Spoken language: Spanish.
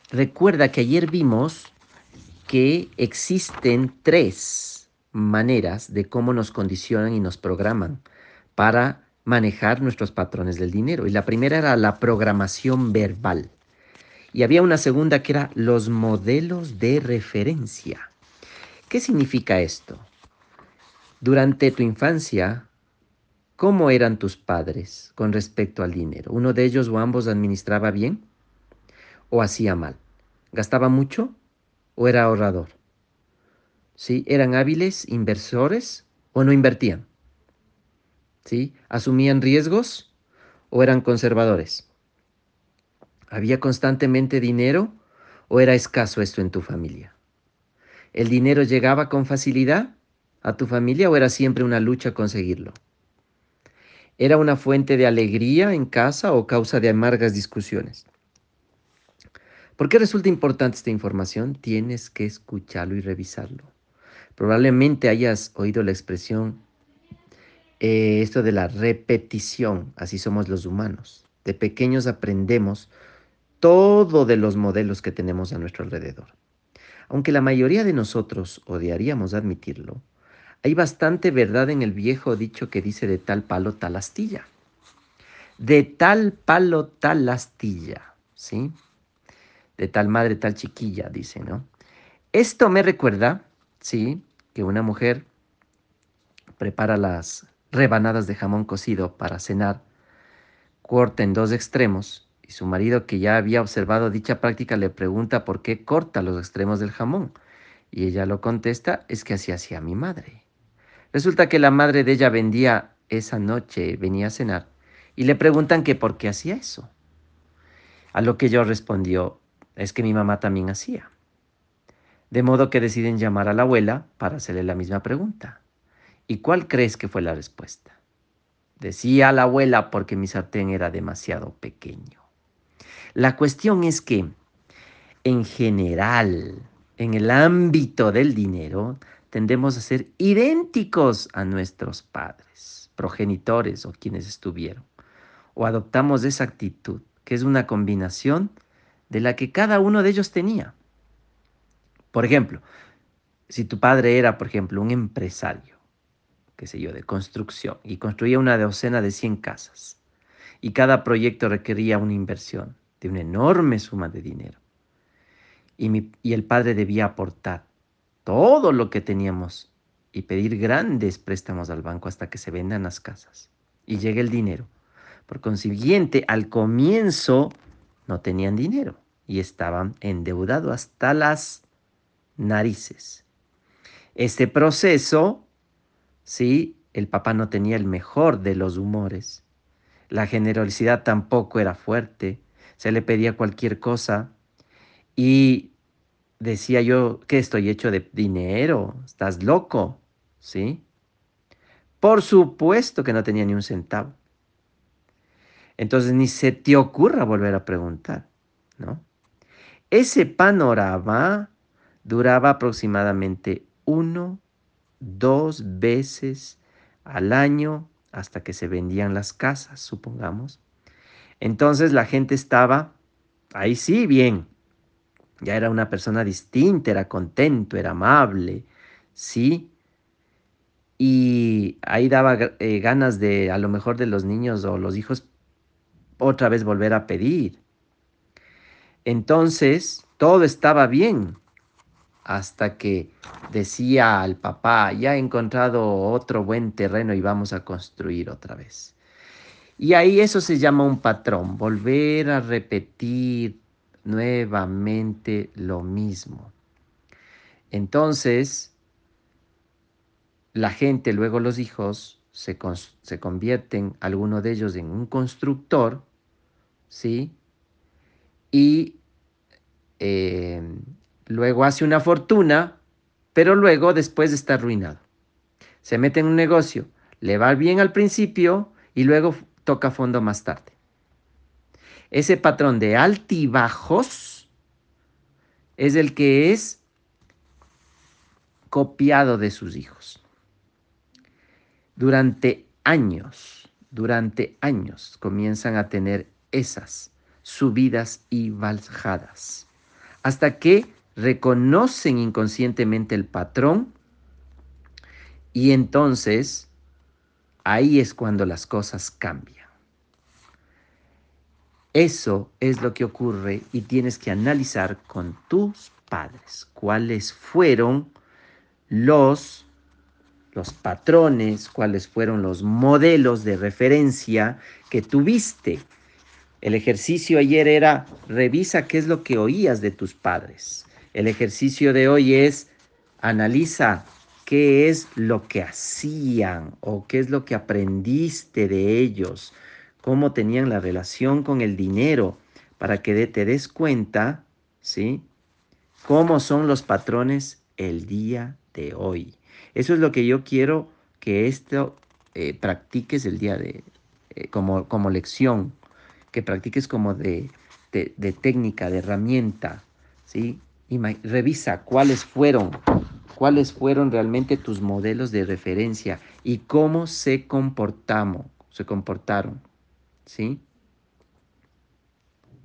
Recuerda que ayer vimos que existen tres maneras de cómo nos condicionan y nos programan para manejar nuestros patrones del dinero. Y la primera era la programación verbal. Y había una segunda que era los modelos de referencia. ¿Qué significa esto? Durante tu infancia, ¿cómo eran tus padres con respecto al dinero? ¿Uno de ellos o ambos administraba bien o hacía mal? ¿Gastaba mucho o era ahorrador? ¿Sí? ¿Eran hábiles inversores o no invertían? ¿Sí? ¿Asumían riesgos o eran conservadores? ¿Había constantemente dinero o era escaso esto en tu familia? ¿El dinero llegaba con facilidad a tu familia o era siempre una lucha conseguirlo? ¿Era una fuente de alegría en casa o causa de amargas discusiones? ¿Por qué resulta importante esta información? Tienes que escucharlo y revisarlo. Probablemente hayas oído la expresión, esto de la repetición, así somos los humanos. De pequeños aprendemos todo de los modelos que tenemos a nuestro alrededor. Aunque la mayoría de nosotros odiaríamos admitirlo, hay bastante verdad en el viejo dicho que dice de tal palo tal astilla. De tal palo tal astilla, ¿sí? De tal madre tal chiquilla, dice, ¿no? Esto me recuerda, ¿sí? Que una mujer prepara las rebanadas de jamón cocido para cenar, corta en dos extremos, y su marido, que ya había observado dicha práctica, le pregunta por qué corta los extremos del jamón. Y ella lo contesta, es que así hacía mi madre. Resulta que la madre de ella vendía esa noche, venía a cenar, y le preguntan que por qué hacía eso. A lo que ella respondió, es que mi mamá también hacía. De modo que deciden llamar a la abuela para hacerle la misma pregunta. ¿Y cuál crees que fue la respuesta? Decía la abuela porque mi sartén era demasiado pequeño. La cuestión es que, en general, en el ámbito del dinero, tendemos a ser idénticos a nuestros padres, progenitores o quienes estuvieron. O adoptamos esa actitud, que es una combinación de la que cada uno de ellos tenía. Por ejemplo, si tu padre era, por ejemplo, un empresario, qué sé yo, de construcción, y construía una docena de 100 casas, y cada proyecto requería una inversión de una enorme suma de dinero, y el padre debía aportar todo lo que teníamos y pedir grandes préstamos al banco hasta que se vendan las casas y llegue el dinero. Por consiguiente, al comienzo no tenían dinero y estaban endeudados hasta las narices. Este proceso, sí, el papá no tenía el mejor de los humores. La generosidad tampoco era fuerte. Se le pedía cualquier cosa y decía yo, ¿qué estoy hecho de dinero? ¿Estás loco? ¿Sí? Por supuesto que no tenía ni un centavo. Entonces ni se te ocurra volver a preguntar, ¿no? Ese panorama duraba aproximadamente 1, 2 veces al año hasta que se vendían las casas, supongamos. Entonces la gente estaba, ahí sí, bien, ya era una persona distinta, era contento, era amable, ¿sí? Y ahí daba ganas de, a lo mejor de los niños o los hijos, otra vez volver a pedir. Entonces, todo estaba bien hasta que decía al papá, ya he encontrado otro buen terreno y vamos a construir otra vez. Y ahí eso se llama un patrón, volver a repetir nuevamente lo mismo. Entonces, la gente, luego los hijos, se convierten, alguno de ellos, en un constructor, ¿sí? Y eh, luego hace una fortuna, pero luego después está arruinado. Se mete en un negocio, le va bien al principio y luego toca fondo más tarde. Ese patrón de altibajos es el que es copiado de sus hijos. Durante años comienzan a tener esas subidas y bajadas. hasta que reconocen inconscientemente el patrón y entonces ahí es cuando las cosas cambian. Eso es lo que ocurre y tienes que analizar con tus padres cuáles fueron los, los patrones, cuáles fueron los modelos de referencia que tuviste. El ejercicio ayer era revisa qué es lo que oías de tus padres. El ejercicio de hoy es analiza qué es lo que hacían o qué es lo que aprendiste de ellos, cómo tenían la relación con el dinero, para que te des cuenta, ¿sí? Cómo son los patrones el día de hoy. Eso es lo que yo quiero que esto practiques el día de, como lección, que practiques como de técnica, de herramienta, ¿sí? Revisa cuáles fueron realmente tus modelos de referencia y cómo se comportaron, ¿sí?